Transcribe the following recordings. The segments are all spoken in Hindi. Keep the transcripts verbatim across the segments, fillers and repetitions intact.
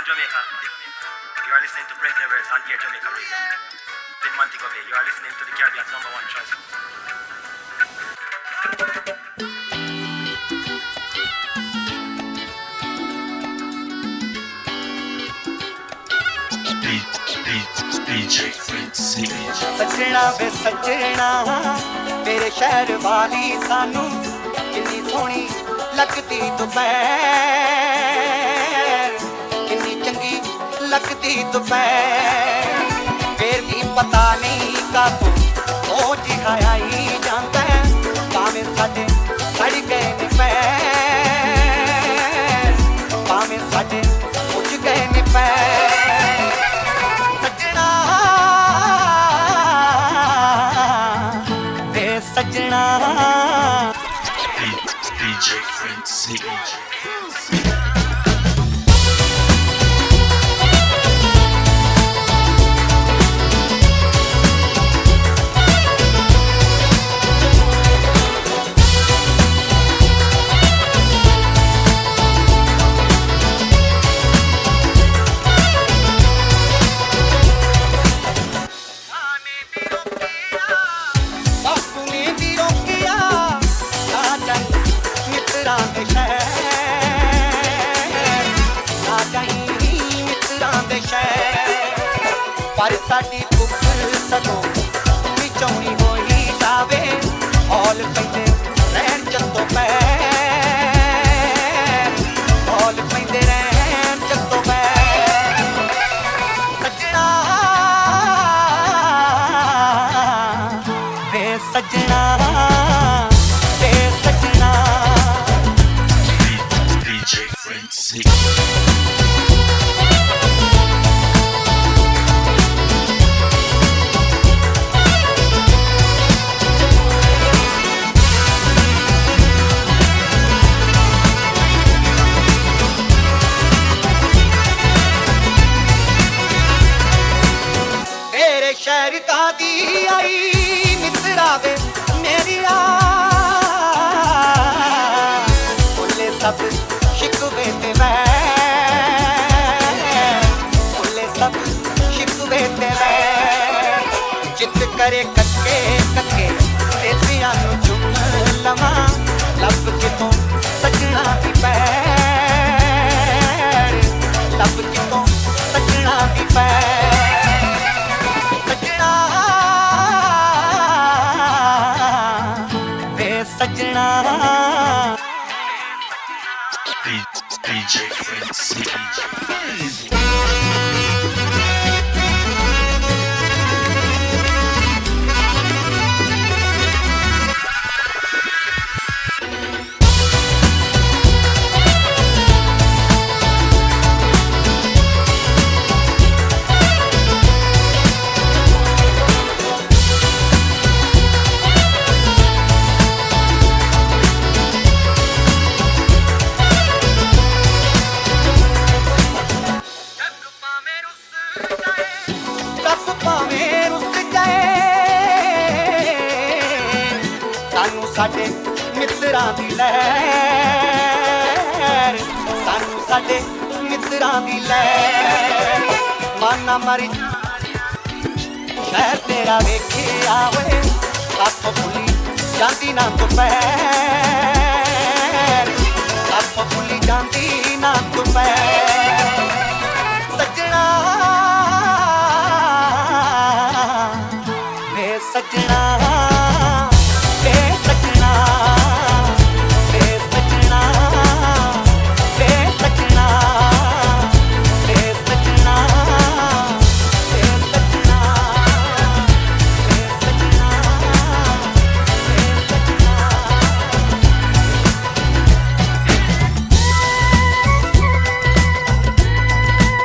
Jamaica. You are listening to Break Levels on Air Jamaica Radio. In Montego Bay, you are listening to the Caribbean's number one choice. सजना वे सजना तेरे शहर वाली सानू किन्नी सोहनी लगदी दोपहर किन्नी चंगी लगदी दोपहर फिर भी पता नहीं कब ओ जिहाया ही जाता है भावें साडे सड़ गए ने पैर भावें साडे उज गए ने पैर सजना D J Frenzy पर साडी भुख सगों विचौनी होई जावे हौल पैंदे रहन जत्तों पैर हौल पैंदे रहन जत्तों पैर सजना वे सजना वे सजना D J Frenzy शहर दादी आई मित्रावे मेरिया बोले सब शिकवे ते मैं बोले सब शिकवे ते मैं जित करे कक्के कक्के तेतियां नु चुम लवा लब के तो सजना दी पैर लब के तो सजना दी पैर सजना D J Frenzy साडे मित्रां दी लहर सानू साडे मित्रां दी लहर माना मरी शहर तेरा वेखिया वे साथों भुली जांदी ना दोपहर साथों भुली जांदी ना दोपहर सजना वे सजना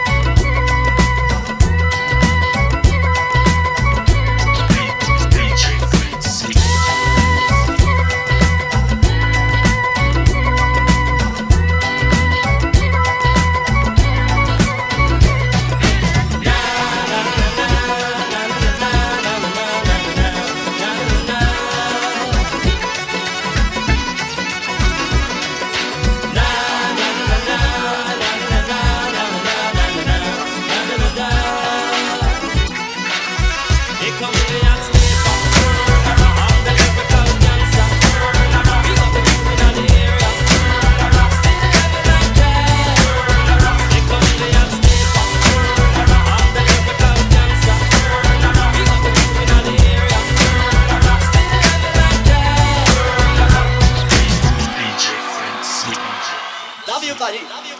D J ਲਵ ਯੂ ਭਾਜੀ।